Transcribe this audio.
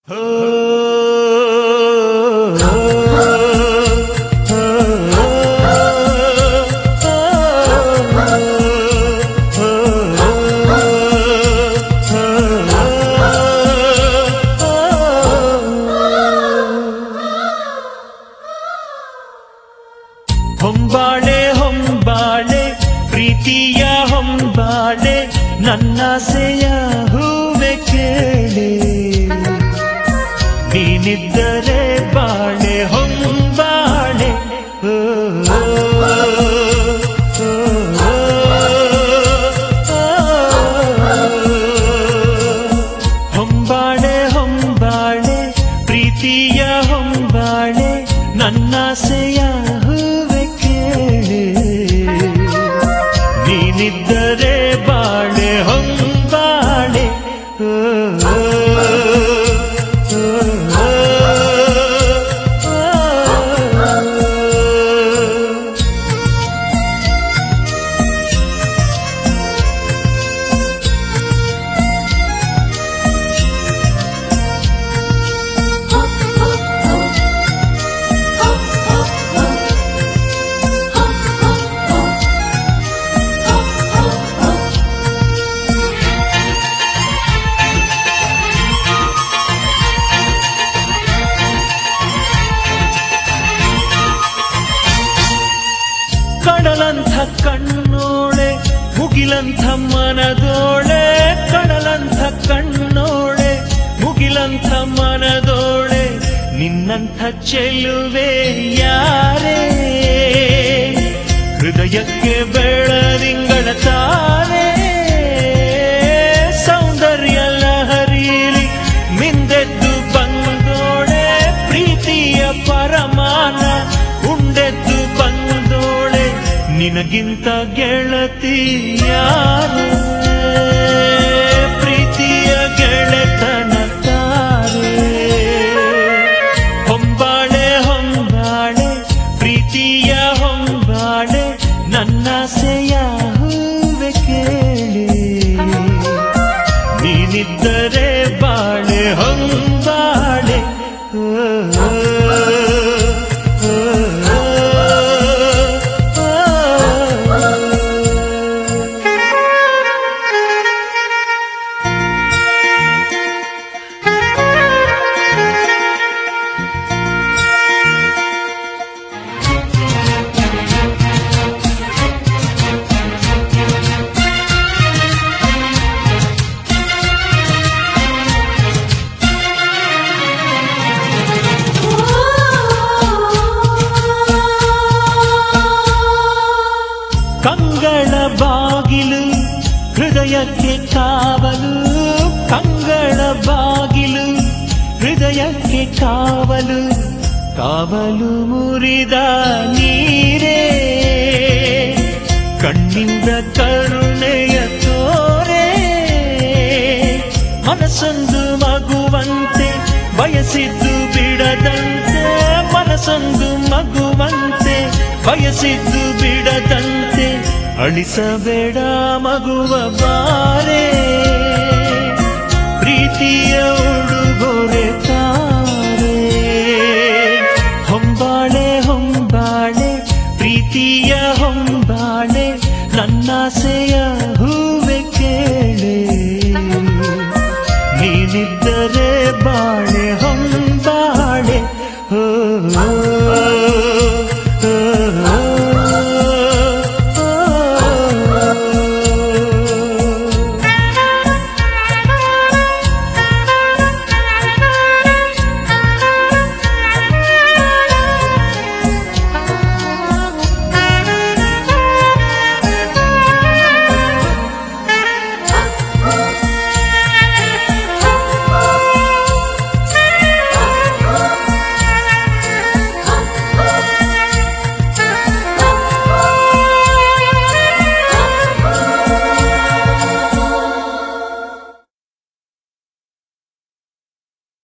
ಹೊಂಬಾಳೆ ಹೊಂಬಾಳೆ ಪ್ರೀತಿಯ ಹೊಂಬಾಳೆ ನನ್ನಾಸೆಯ ಹೂವೆ ಕೇಳೆ ನೀನಿದ್ದರೆ ಬಾಳೆ ಹೊಂಬಾಳೆ ಹೊಂಬಾಳೆ ಹೊಂಬಾಳೆ ಪ್ರೀತಿಯ ಹೊಂಬಾಳೆ ನನ್ನಾಸೆಯ ಹೂವೆ ಕೇಳೆ ನೀನಿದ್ದರೆ ಬಾಳೆ ಹೊಂಬಾಳೆ ಕಡಲಂಥ ಕಣ್ಣೋಳೆ ಮುಗಿಲಂಥ ಮನದೋಳೆ ಕಡಲಂಥ ಕಣ್ಣೋಳೆ ಮುಗಿಲಂಥ ಮನದೋಳೆ ನಿನ್ನಂಥ ಚೆಲುವೆ ಯಾರೇ ಹೃದಯಕ್ಕೆ ಬೆಳದಿಂಗಳ ತಾರೆ ಸೌಂದರ್ಯ ಲಹರಿಲಿ ಮಿಂದೆದ್ದು ಬಂದೋಳೆ ಪ್ರೀತಿಯ ಪರಮಾನ ಉಂಡೆದ್ದು ಬಂದೋಳೆ ನಿನಗಿಂತ ಗೆಳತಿ ಯಾರು ಪ್ರೀತಿಯ ಗೆಳೆತನ ತಾರೆ ಹೊಂಬಾಳೆ ಹೊಂಬಾಳೆ ಪ್ರೀತಿಯ ಹೊಂಬಾಳೆ ನನ್ನಾಸೆಯ ಹೂವೆ ಕೇಳೆ ನೀನಿದ್ದರೆ ಬಾಳೆ ಹೊಂಬಾಳೆ ಕಂಗಳ ಬಾಗಿಲು ಹೃದಯಕ್ಕೆ ಕಾವಲು ಕಂಗಳ ಬಾಗಿಲು ಹೃದಯಕ್ಕೆ ಕಾವಲು ಕಾವಲು ಮುರಿದ ನೀರೇ ಕಣ್ಣಿಂದ ಕರುಣೆಯ ತೋರೆ ಮನಸ್ಸೊಂದು ಮಗುವಂತೆ ಬಯಸಿದ್ದು ಬಿಡದಂತೆ ಮನಸ್ಸೊಂದು ಮಗುವಂತೆ ಬಯಸಿದ್ದು ಬಿಡದಂತೆ ಅಳಿಸಬೇಡ ಮಗುವ ಬಾರೆ ಪ್ರೀತಿಯ ಉಡುಗೊರೆ ತಾರೆ ಹೊಂಬಾಳೆ ಹೊಂಬಾಳೆ ಪ್ರೀತಿಯ ಹೊಂಬಾಳೆ ನನ್ನಾಸೆಯ ಹೂವೆ ಕೇಳೆ ನೀನಿದ್ದರೆ ಬಾಳೆ ಹೊಂಬಾಳೆ